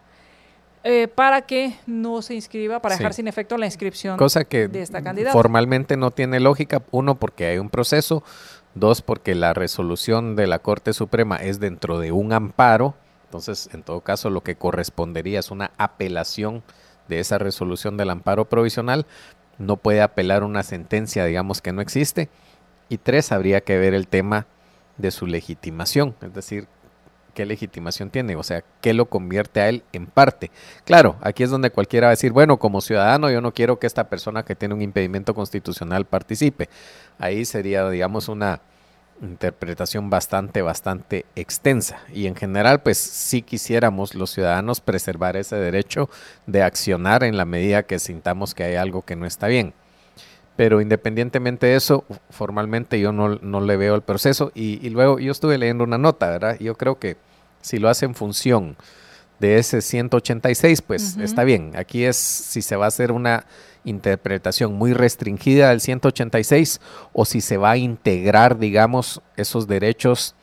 para que no se inscriba, para dejar sin efecto la inscripción de esta candidata. Formalmente no tiene lógica, uno, porque hay un proceso, dos, porque la resolución de la Corte Suprema es dentro de un amparo, entonces en todo caso lo que correspondería es una apelación de esa resolución del amparo provisional, no puede apelar una sentencia, digamos, que no existe, y tres, habría que ver el tema de su legitimación, es decir, ¿qué legitimación tiene? O sea, ¿qué lo convierte a él en parte? Claro, aquí es donde cualquiera va a decir, bueno, como ciudadano yo no quiero que esta persona que tiene un impedimento constitucional participe. Ahí sería, digamos, una interpretación bastante extensa. Y en general, pues sí quisiéramos los ciudadanos preservar ese derecho de accionar en la medida que sintamos que hay algo que no está bien. Pero independientemente de eso, formalmente yo no le veo el proceso. Y luego yo estuve leyendo una nota, ¿verdad? Yo creo que si lo hace en función de ese 186, pues está bien. Aquí es si se va a hacer una interpretación muy restringida del 186 o si se va a integrar, digamos, esos derechos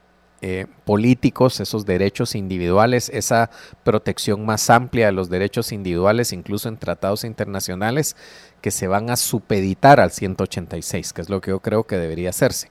políticos, esos derechos individuales, esa protección más amplia de los derechos individuales, incluso en tratados internacionales, que se van a supeditar al 186, que es lo que yo creo que debería hacerse.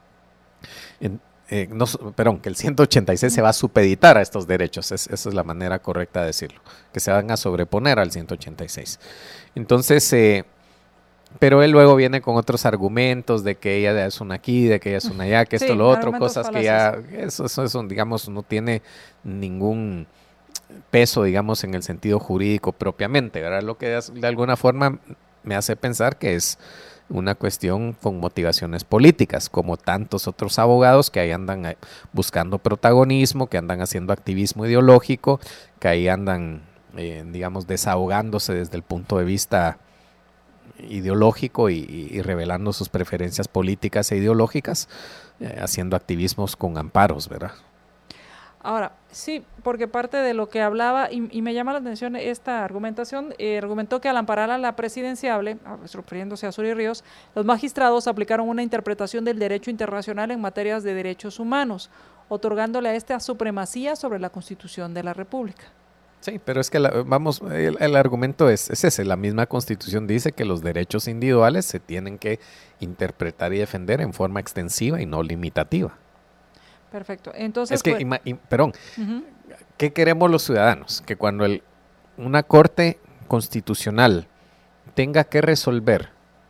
Que el 186 se va a supeditar a estos derechos, esa es la manera correcta de decirlo, que se van a sobreponer al 186. Entonces, pero él luego viene con otros argumentos de que ella es una aquí, de que ella es una allá, que esto, lo otro, cosas que ya, eso, digamos, no tiene ningún peso, digamos, en el sentido jurídico propiamente, ¿verdad? Lo que de alguna forma me hace pensar que es una cuestión con motivaciones políticas, como tantos otros abogados que ahí andan buscando protagonismo, que andan haciendo activismo ideológico, que ahí andan, digamos, desahogándose desde el punto de vista ideológico y revelando sus preferencias políticas e ideológicas, haciendo activismos con amparos, ¿verdad? Ahora, sí, porque parte de lo que hablaba, y me llama la atención esta argumentación, argumentó que al amparar a la presidenciable, refiriéndose a Zury Ríos, los magistrados aplicaron una interpretación del derecho internacional en materias de derechos humanos, otorgándole a esta supremacía sobre la Constitución de la República. Sí, pero es que el argumento es ese, la misma Constitución dice que los derechos individuales se tienen que interpretar y defender en forma extensiva y no limitativa. Perfecto. Entonces, es que, ¿qué queremos los ciudadanos? Que cuando una Corte Constitucional tenga que resolver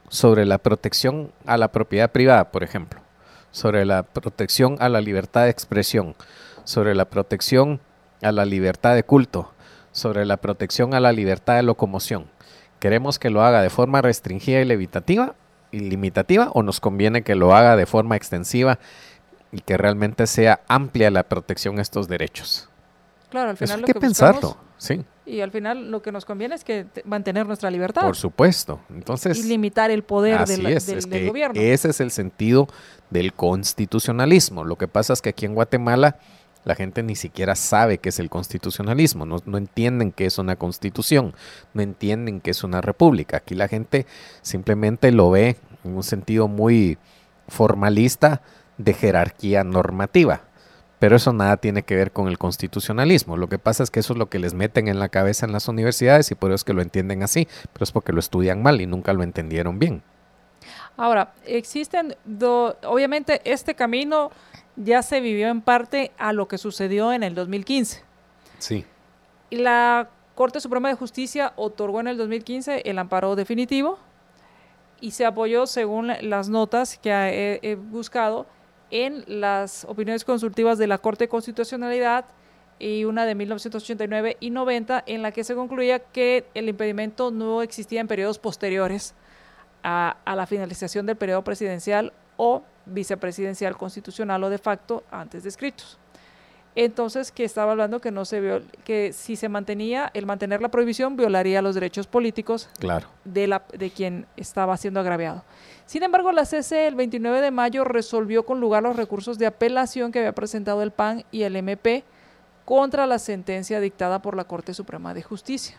sobre la protección a la propiedad privada, por ejemplo, sobre la protección a la libertad de expresión, sobre la protección a la libertad de culto, sobre la protección a la libertad de locomoción. ¿Queremos que lo haga de forma restringida y limitativa o nos conviene que lo haga de forma extensiva y que realmente sea amplia la protección a estos derechos? Claro, al final Eso hay lo que que pensarlo, buscamos, sí. y al final lo que nos conviene es que mantener nuestra libertad. Por supuesto. Entonces, y limitar el poder así es del que gobierno. ese es el sentido del constitucionalismo. Lo que pasa es que aquí en Guatemala la gente ni siquiera sabe qué es el constitucionalismo, no entienden qué es una constitución, no entienden qué es una república. Aquí la gente simplemente lo ve en un sentido muy formalista de jerarquía normativa. Pero eso nada tiene que ver con el constitucionalismo. Lo que pasa es que eso es lo que les meten en la cabeza en las universidades y por eso es que lo entienden así, pero es porque lo estudian mal y nunca lo entendieron bien. Ahora, obviamente este camino ya se vivió en parte a lo que sucedió en el 2015. Sí. Y la Corte Suprema de Justicia otorgó en el 2015 el amparo definitivo y se apoyó, según las notas que he buscado, en las opiniones consultivas de la Corte de Constitucionalidad y una de 1989 y 90, en la que se concluía que el impedimento no existía en periodos posteriores a la finalización del periodo presidencial o vicepresidencial constitucional o de facto antes descritos. Entonces, que estaba hablando que no se vio, que si se mantenía, el mantener la prohibición violaría los derechos políticos Claro. de quien estaba siendo agraviado. Sin embargo, la CC el 29 de mayo resolvió con lugar los recursos de apelación que había presentado el PAN y el MP contra la sentencia dictada por la Corte Suprema de Justicia.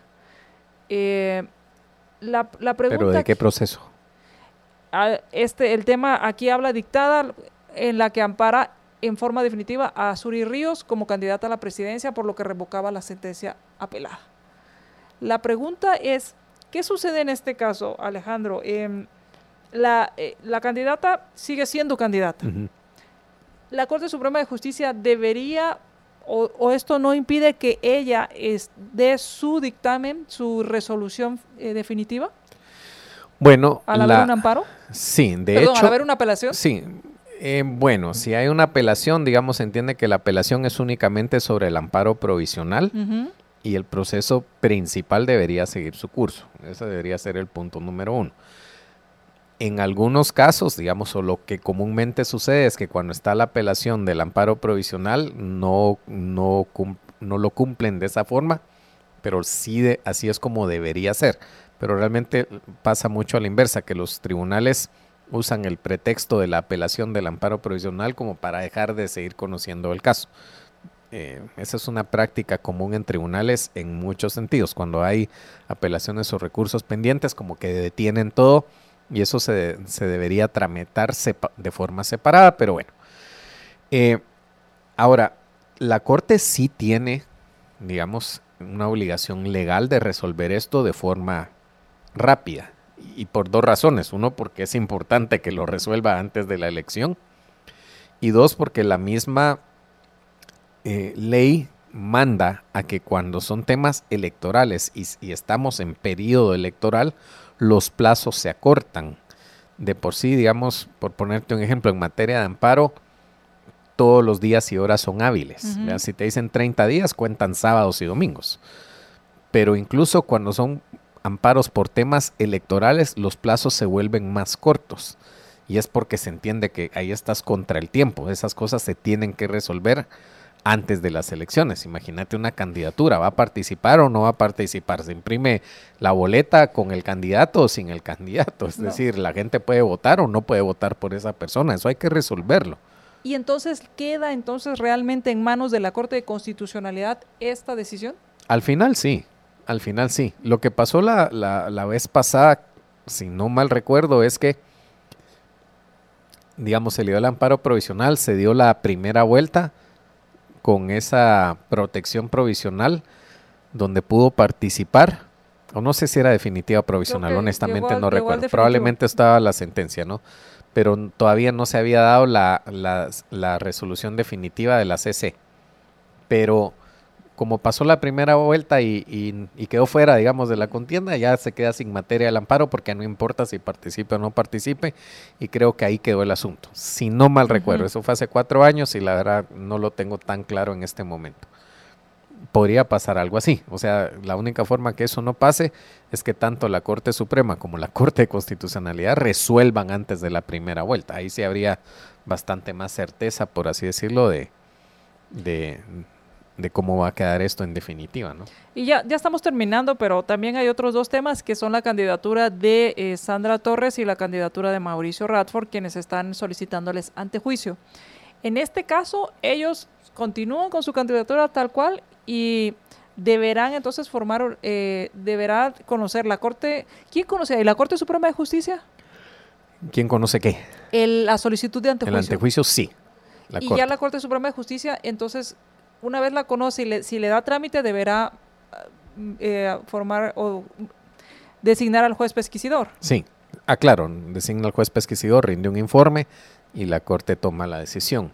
La pregunta, ¿Pero de qué proceso? El tema aquí habla dictada en la que ampara en forma definitiva a Zury Ríos como candidata a la presidencia, por lo que revocaba la sentencia apelada. La pregunta es, ¿qué sucede en este caso, Alejandro? La candidata sigue siendo candidata. Uh-huh. ¿La Corte Suprema de Justicia debería, o esto no impide que ella dé su dictamen, su resolución definitiva? Bueno, ¿Al haber un amparo? Sí, Perdón, ¿al haber una apelación? Sí. Bueno, si hay una apelación, digamos, se entiende que la apelación es únicamente sobre el amparo provisional Uh-huh. y el proceso principal debería seguir su curso. Ese debería ser el punto número 1. En algunos casos, digamos, o lo que comúnmente sucede es que cuando está la apelación del amparo provisional no lo cumplen de esa forma, pero sí así es como debería ser. Pero realmente pasa mucho a la inversa, que los tribunales usan el pretexto de la apelación del amparo provisional como para dejar de seguir conociendo el caso. Esa es una práctica común en tribunales en muchos sentidos. Cuando hay apelaciones o recursos pendientes, como que detienen todo y eso se debería tramitar de forma separada, pero bueno. Ahora, la Corte sí tiene, digamos, una obligación legal de resolver esto de forma rápida. Y por 2 razones. 1, porque es importante que lo resuelva antes de la elección. Y 2, porque la misma ley manda a que cuando son temas electorales y estamos en periodo electoral, los plazos se acortan. De por sí, digamos, por ponerte un ejemplo, en materia de amparo, todos los días y horas son hábiles. Uh-huh. Si te dicen 30 días, cuentan sábados y domingos. Pero incluso cuando son amparos por temas electorales, los plazos se vuelven más cortos. Y es porque se entiende que ahí estás contra el tiempo. Esas cosas se tienen que resolver antes de las elecciones. Imagínate una candidatura, ¿va a participar o no va a participar? ¿Se imprime la boleta con el candidato o sin el candidato? Es decir, la gente puede votar o no puede votar por esa persona. Eso hay que resolverlo. ¿Y entonces queda realmente en manos de la Corte de Constitucionalidad esta decisión? Al final sí. Al final sí. Lo que pasó la vez pasada, si no mal recuerdo, es que, digamos, se le dio el amparo provisional, se dio la primera vuelta con esa protección provisional donde pudo participar, o no sé si era definitiva o provisional, honestamente no recuerdo. Probablemente estaba la sentencia, ¿no? Pero todavía no se había dado la resolución definitiva de la CC. Pero como pasó la primera vuelta y quedó fuera, digamos, de la contienda, ya se queda sin materia el amparo porque no importa si participe o no participe, y creo que ahí quedó el asunto. Si no mal recuerdo, eso fue hace 4 años y la verdad no lo tengo tan claro en este momento. Podría pasar algo así, o sea, la única forma que eso no pase es que tanto la Corte Suprema como la Corte de Constitucionalidad resuelvan antes de la primera vuelta. Ahí sí habría bastante más certeza, por así decirlo, de cómo va a quedar esto en definitiva, ¿no? Y ya estamos terminando, pero también hay otros 2 temas que son la candidatura de Sandra Torres y la candidatura de Mauricio Radford, quienes están solicitándoles antejuicio. En este caso, ellos continúan con su candidatura tal cual y deberán entonces deberá conocer la Corte. ¿Quién conoce ahí? ¿La Corte Suprema de Justicia? ¿Quién conoce qué? La solicitud de antejuicio. El antejuicio sí. Y ya la Corte Suprema de Justicia, entonces, una vez la conoce y si le da trámite, deberá formar o designar al juez pesquisidor. Sí, claro, designa al juez pesquisidor, rinde un informe y la Corte toma la decisión.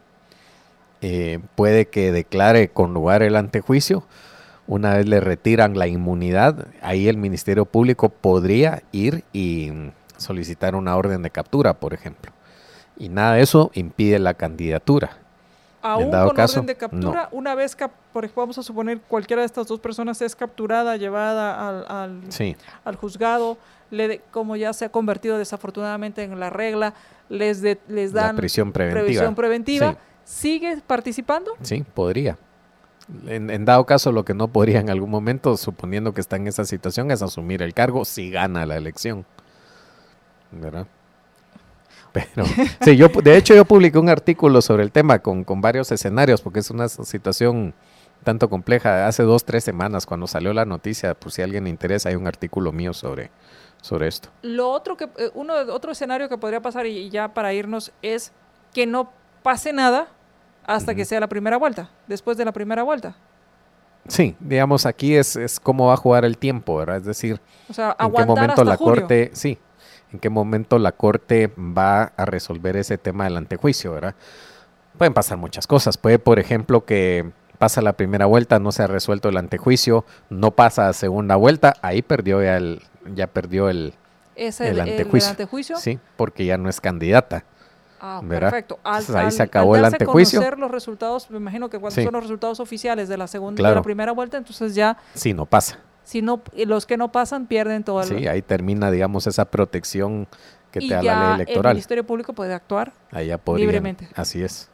Puede que declare con lugar el antejuicio. Una vez le retiran la inmunidad, ahí el Ministerio Público podría ir y solicitar una orden de captura, por ejemplo. Y nada de eso impide la candidatura. Aún con orden de captura, no. Una vez que, por ejemplo, vamos a suponer cualquiera de estas 2 personas es capturada, llevada al juzgado, como ya se ha convertido desafortunadamente en la regla, les dan la prisión preventiva. Sí. ¿Sigue participando? Sí, podría. En dado caso, lo que no podría en algún momento, suponiendo que está en esa situación, es asumir el cargo si gana la elección, ¿verdad? Pero, sí, de hecho yo publiqué un artículo sobre el tema con varios escenarios, porque es una situación tanto compleja. Hace 2-3 semanas, cuando salió la noticia, por si a alguien le interesa, hay un artículo mío sobre esto. Lo otro otro escenario que podría pasar, y ya para irnos, es que no pase nada hasta que sea la primera vuelta, después de la primera vuelta. Sí, digamos, aquí es cómo va a jugar el tiempo, ¿verdad? Es decir, o sea, en qué momento la julio. Corte, sí, en qué momento la Corte va a resolver ese tema del antejuicio, ¿verdad? Pueden pasar muchas cosas. Puede, por ejemplo, que pasa la primera vuelta, no se ha resuelto el antejuicio, no pasa a segunda vuelta, ahí ya perdió el antejuicio. ¿El antejuicio? Sí, porque ya no es candidata. Perfecto. Ahí se acabó el antejuicio. Conocer los resultados, me imagino que cuando son los resultados oficiales de la segunda, claro, de la primera vuelta, entonces ya... Sí, no pasa. Si no, los que no pasan pierden todo el... Sí, ahí termina, digamos, esa protección que te da la ley electoral. El Ministerio Público puede actuar libremente. Así es.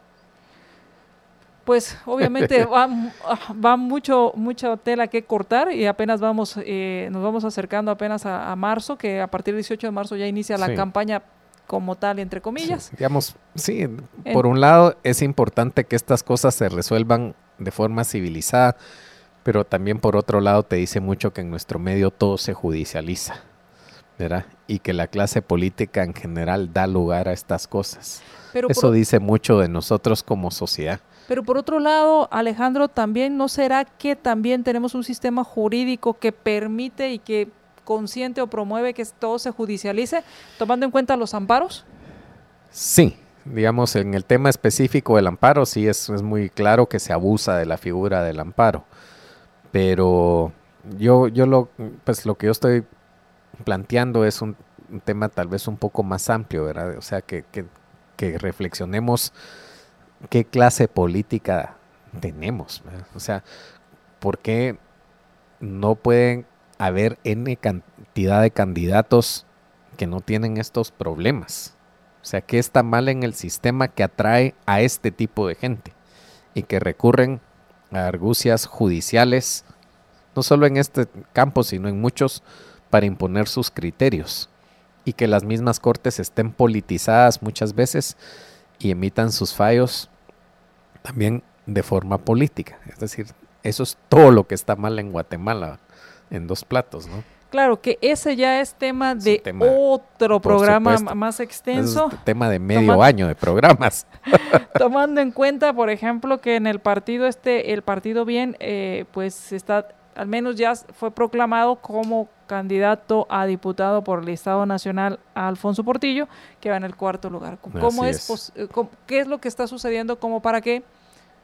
Pues obviamente va mucha tela que cortar y apenas nos vamos acercando apenas a marzo, que a partir del 18 de marzo ya inicia la campaña como tal, entre comillas. Sí, digamos, sí, por un lado es importante que estas cosas se resuelvan de forma civilizada, pero también por otro lado te dice mucho que en nuestro medio todo se judicializa, ¿verdad? Y que la clase política en general da lugar a estas cosas. Eso dice mucho de nosotros como sociedad. Pero por otro lado, Alejandro, también ¿no será que también tenemos un sistema jurídico que permite y que consiente o promueve que todo se judicialice, tomando en cuenta los amparos? Sí, digamos, en el tema específico del amparo, sí es muy claro que se abusa de la figura del amparo. Pero lo que yo estoy planteando es un tema tal vez un poco más amplio, ¿verdad? O sea, que reflexionemos qué clase política tenemos, ¿verdad? O sea, ¿por qué no pueden haber N cantidad de candidatos que no tienen estos problemas? O sea, ¿qué está mal en el sistema que atrae a este tipo de gente y que recurren a argucias judiciales, no solo en este campo, sino en muchos, para imponer sus criterios, y que las mismas cortes estén politizadas muchas veces y emitan sus fallos también de forma política? Es decir, eso es todo lo que está mal en Guatemala, en 2 platos, ¿no? Claro, que ese ya es tema de otro programa más extenso. Es tema de medio año de programas. Tomando en cuenta, por ejemplo, que en el partido el Partido Bien, pues está, al menos ya fue proclamado como candidato a diputado por el Estado Nacional a Alfonso Portillo, que va en el 4º lugar. ¿Qué es lo que está sucediendo como para que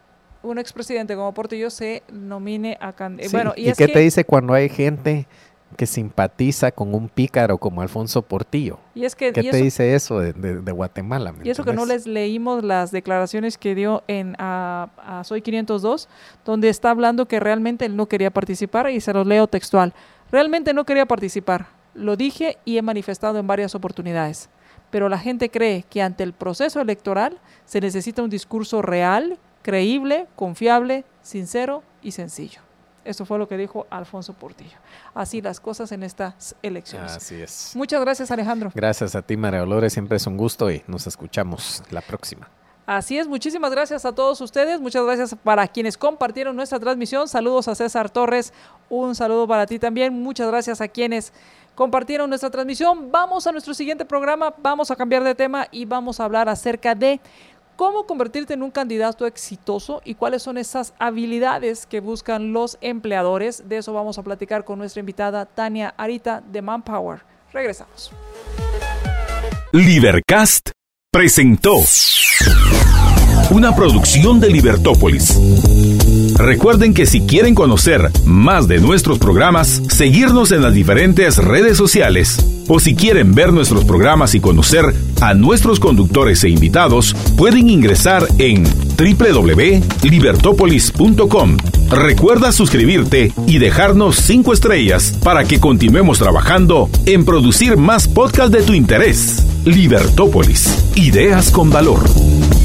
un expresidente como Portillo se nomine a candidato. Sí. Bueno, ¿Y qué te dice cuando hay gente que simpatiza con un pícaro como Alfonso Portillo? ¿Qué te dice eso de Guatemala? Y eso que no les leímos las declaraciones que dio a Soy 502, donde está hablando que realmente él no quería participar, y se los leo textual. Realmente no quería participar, lo dije y he manifestado en varias oportunidades, pero la gente cree que ante el proceso electoral se necesita un discurso real, creíble, confiable, sincero y sencillo. Eso fue lo que dijo Alfonso Portillo. Así las cosas en estas elecciones. Así es. Muchas gracias, Alejandro. Gracias a ti, María Dolores. Siempre es un gusto y nos escuchamos la próxima. Así es, muchísimas gracias a todos ustedes, muchas gracias para quienes compartieron nuestra transmisión, saludos a César Torres, un saludo para ti también, muchas gracias a quienes compartieron nuestra transmisión. Vamos a nuestro siguiente programa, vamos a cambiar de tema y vamos a hablar acerca de cómo convertirte en un candidato exitoso y cuáles son esas habilidades que buscan los empleadores. De eso vamos a platicar con nuestra invitada Tania Arita de Manpower. Regresamos. Libercast presentó una producción de Libertópolis. Recuerden que si quieren conocer más de nuestros programas, seguirnos en las diferentes redes sociales, o si quieren ver nuestros programas y conocer a nuestros conductores e invitados, pueden ingresar en www.libertopolis.com. Recuerda suscribirte y dejarnos 5 estrellas para que continuemos trabajando en producir más podcasts de tu interés. Libertópolis, ideas con valor.